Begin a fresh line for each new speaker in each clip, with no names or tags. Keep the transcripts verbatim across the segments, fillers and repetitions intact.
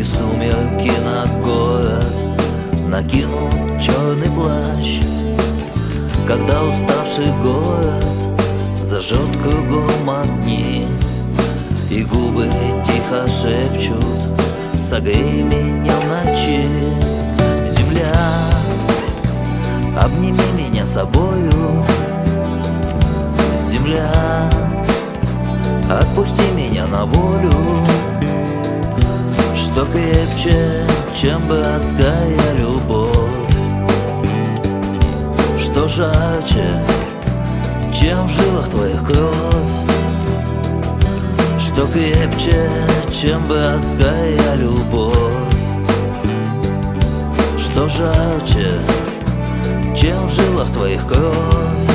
И сумерки на город накинут черный плащ, когда уставший город зажжет кругом огни, и губы тихо шепчут: согрей меня в ночи. Земля, обними меня собою. Земля, отпусти меня на волю. Что крепче, чем братская любовь, что жарче, чем в жилах твоих кровь, что крепче, чем братская любовь, что жарче, чем в жилах твоих кровь.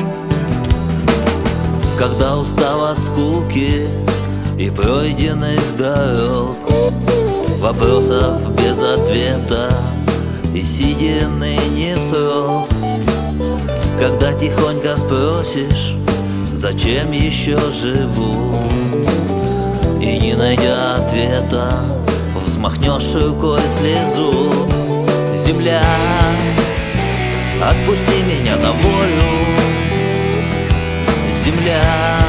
Когда устал от скуки и пройденных дорог, вопросов без ответа и сидя ныне в срок, когда тихонько спросишь, зачем еще живу, и не найдя ответа, взмахнешь рукой слезу. Земля, отпусти меня на волю. Земля,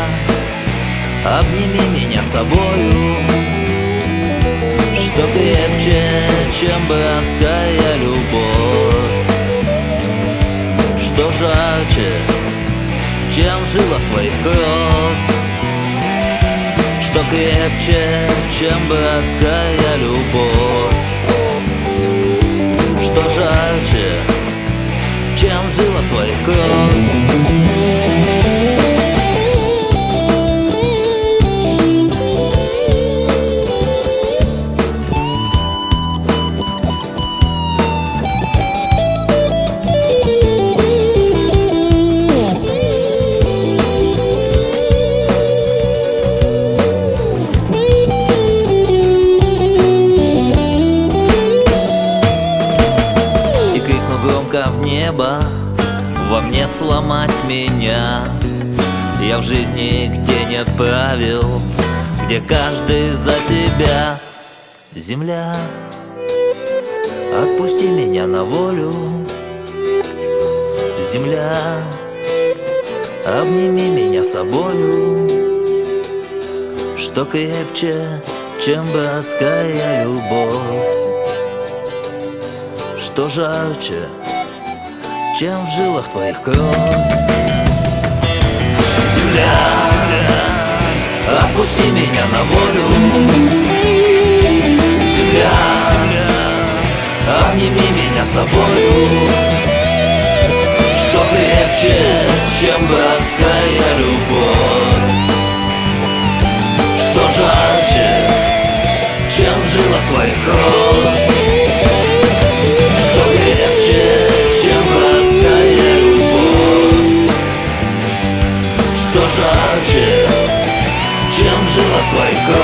обними меня собою. Что крепче, чем братская любовь, что жарче, чем в жилах твоих кровь, что крепче, чем братская любовь, что жарче, чем в жилах твоих кровь. В небо, во мне сломать меня. Я в жизни, где нет правил, где каждый за себя. Земля, отпусти меня на волю. Земля, обними меня собою. Что крепче, чем братская любовь, что жарче, чем в жилах твоих кровь. Земля, земля, отпусти меня на волю. Земля, земля, обними меня собою. Что крепче, чем братская любовь, что жарче, чем в жилах твоих кровь, что крепче, чем братская любовь, что жарче, чем в жилах твоих кровь.